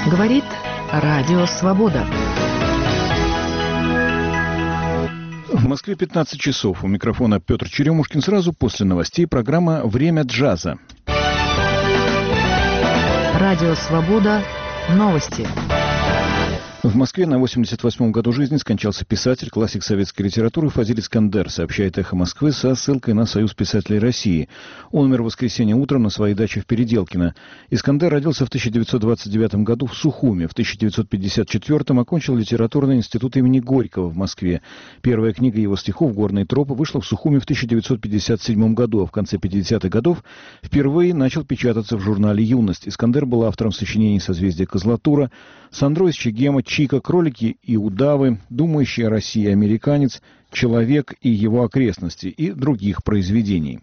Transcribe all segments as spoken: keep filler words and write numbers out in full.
Говорит Радио Свобода. В Москве пятнадцать часов. У микрофона Петр Черемушкин. Сразу после новостей программа «Время джаза». Радио Свобода. Новости. В Москве на восемьдесят восьмом году жизни скончался писатель, классик советской литературы Фазиль Искандер, сообщает «Эхо Москвы» со ссылкой на Союз писателей России. Он умер в воскресенье утром на своей даче в Переделкино. Искандер родился в тысяча девятьсот двадцать девятом году в Сухуми. В тысяча девятьсот пятьдесят четвёртом окончил литературный институт имени Горького в Москве. Первая книга его стихов «Горные тропы» вышла в Сухуми в тысяча девятьсот пятьдесят седьмом году, а в конце пятидесятых годов впервые начал печататься в журнале «Юность». Искандер был автором сочинений «Созвездие Козлатура», «Сандро из Чегема», «Чика», «Кролики и удавы», «Думающий о России американец», «Человек и его окрестности» и других произведений.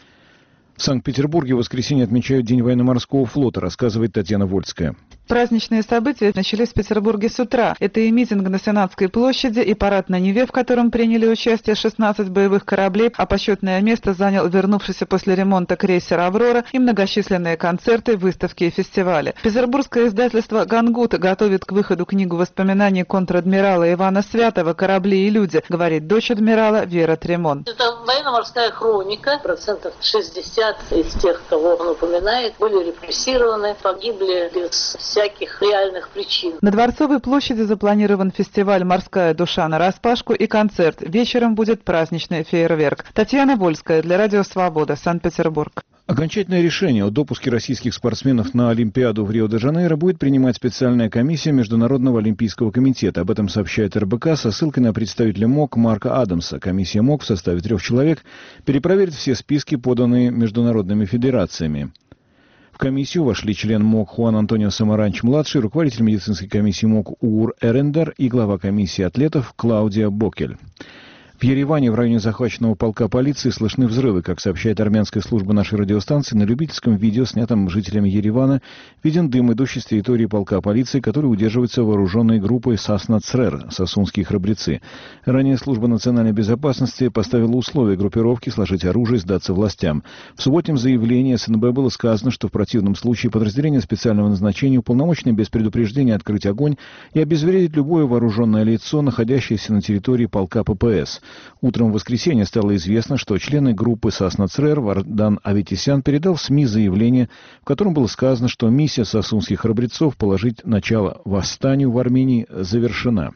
В Санкт-Петербурге в воскресенье отмечают День военно-морского флота, рассказывает Татьяна Вольская. Праздничные события начались в Петербурге с утра. Это и митинг на Сенатской площади, и парад на Неве, в котором приняли участие шестнадцать боевых кораблей, а почетное место занял вернувшийся после ремонта крейсер «Аврора», и многочисленные концерты, выставки и фестивали. Петербургское издательство «Гангут» готовит к выходу книгу воспоминаний контр-адмирала Ивана Святого «Корабли и люди», говорит дочь адмирала Вера Тремон. Это военно-морская хроника. Процентов шестьдесят из тех, кого он упоминает, были репрессированы, погибли без всяких реальных причин. На Дворцовой площади запланирован фестиваль «Морская душа нараспашку» и концерт. Вечером будет праздничный фейерверк. Татьяна Вольская для Радио Свобода, Санкт-Петербург. Окончательное решение о допуске российских спортсменов на Олимпиаду в Рио-де-Жанейро будет принимать специальная комиссия Международного олимпийского комитета. Об этом сообщает эр бэ ка со ссылкой на представителя МОК Марка Адамса. Комиссия МОК в составе трех человек перепроверит все списки, поданные международными федерациями. В комиссию вошли член МОК Хуан Антонио Самаранч-младший, руководитель медицинской комиссии МОК Ур Эрендер и глава комиссии атлетов Клаудия Бокель. В Ереване в районе захваченного полка полиции слышны взрывы. Как сообщает армянская служба нашей радиостанции, на любительском видео, снятом жителями Еревана, виден дым, идущий с территории полка полиции, который удерживается вооруженной группой Саснацрер, сосунские храбрецы. Ранее служба национальной безопасности поставила условия группировки сложить оружие и сдаться властям. В субботнем заявлении эс эн бэ было сказано, что в противном случае подразделение специального назначения уполномочено без предупреждения открыть огонь и обезвредить любое вооруженное лицо, находящееся на территории полка пэ пэ эс. Утром в воскресенье стало известно, что члены группы Саснацрер Вардан Аветисян передал в СМИ заявление, в котором было сказано, что миссия сосунских храбрецов положить начало восстанию в Армении завершена.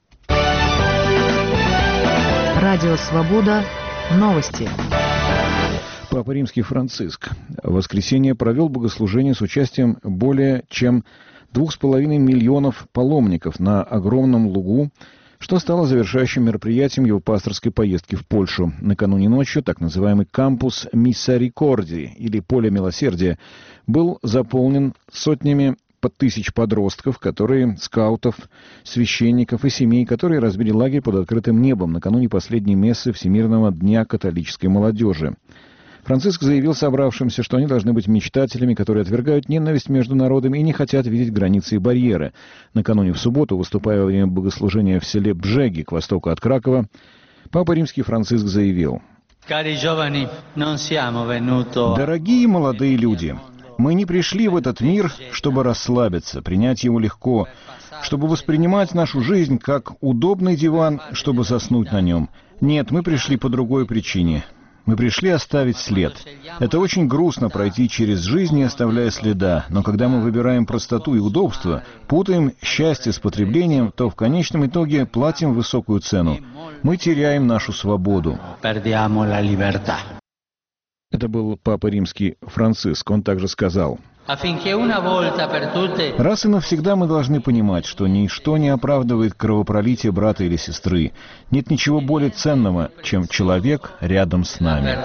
Радио Свобода. Новости. Папа Римский Франциск в воскресенье провел богослужение с участием более чем двух с половиной миллионов паломников на огромном лугу, что стало завершающим мероприятием его пасторской поездки в Польшу. Накануне ночью так называемый кампус Миссерикордии, или поле милосердия, был заполнен сотнями тысяч подростков, которые, скаутов, священников и семей, которые разбили лагерь под открытым небом накануне последней мессы Всемирного дня католической молодежи. Франциск заявил собравшимся, что они должны быть мечтателями, которые отвергают ненависть между народами и не хотят видеть границы и барьеры. Накануне в субботу, выступая во время богослужения в селе Бжеги к востоку от Кракова, Папа Римский Франциск заявил: «Дорогие молодые люди, мы не пришли в этот мир, чтобы расслабиться, принять его легко, чтобы воспринимать нашу жизнь как удобный диван, чтобы заснуть на нем. Нет, мы пришли по другой причине. Мы пришли оставить след. Это очень грустно пройти через жизнь, не оставляя следа, но когда мы выбираем простоту и удобство, путаем счастье с потреблением, то в конечном итоге платим высокую цену. Мы теряем нашу свободу». Это был Папа Римский Франциск. Он также сказал: «Раз и навсегда мы должны понимать, что ничто не оправдывает кровопролитие брата или сестры. Нет ничего более ценного, чем человек рядом с нами».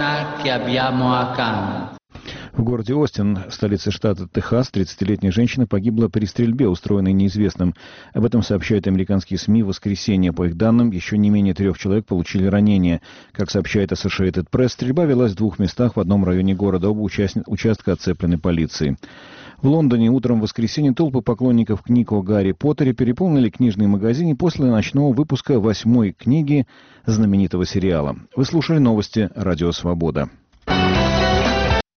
В городе Остин, столице штата Техас, тридцатилетняя женщина погибла при стрельбе, устроенной неизвестным. Об этом сообщают американские СМИ в воскресенье. По их данным, еще не менее трех человек получили ранения. Как сообщает Associated Press, стрельба велась в двух местах в одном районе города. Оба участни- участка оцеплены полицией. В Лондоне утром в воскресенье толпы поклонников книг о Гарри Поттере переполнили книжный магазин после ночного выпуска восьмой книги знаменитого сериала. Вы слушали новости «Радио Свобода».